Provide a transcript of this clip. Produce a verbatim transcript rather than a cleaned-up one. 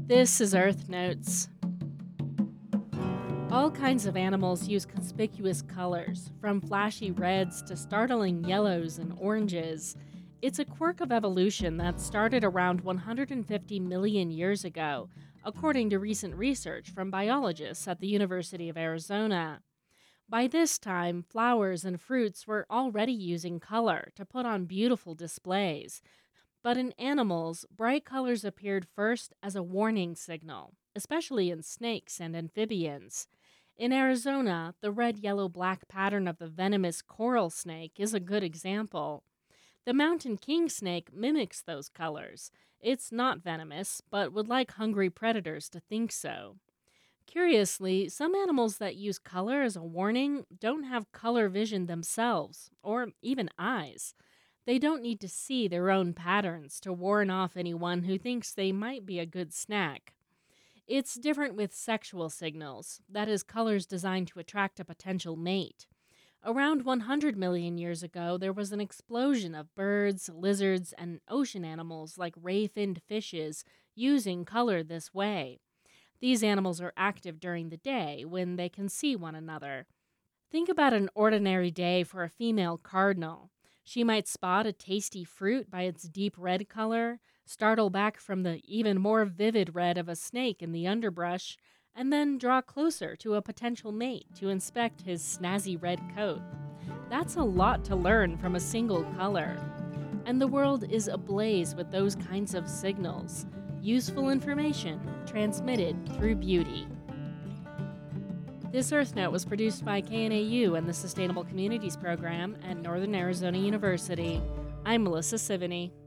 This is Earth Notes. All kinds of animals use conspicuous colors, from flashy reds to startling yellows and oranges. It's a quirk of evolution that started around one hundred fifty million years ago, according to recent research from biologists at the University of Arizona. By this time, flowers and fruits were already using color to put on beautiful displays. But in animals, bright colors appeared first as a warning signal, especially in snakes and amphibians. In Arizona, the red yellow black pattern of the venomous coral snake is a good example. The mountain king snake mimics those colors. It's not venomous, but would like hungry predators to think so. Curiously, some animals that use color as a warning don't have color vision themselves, or even eyes. They don't need to see their own patterns to warn off anyone who thinks they might be a good snack. It's different with sexual signals, that is, colors designed to attract a potential mate. Around one hundred million years ago, there was an explosion of birds, lizards, and ocean animals like ray-finned fishes using color this way. These animals are active during the day when they can see one another. Think about an ordinary day for a female cardinal. She might spot a tasty fruit by its deep red color, startle back from the even more vivid red of a snake in the underbrush, and then draw closer to a potential mate to inspect his snazzy red coat. That's a lot to learn from a single color. And the world is ablaze with those kinds of signals. Useful information transmitted through beauty. This Earth Note was produced by K N A U and the Sustainable Communities Program at Northern Arizona University. I'm Melissa Sivany.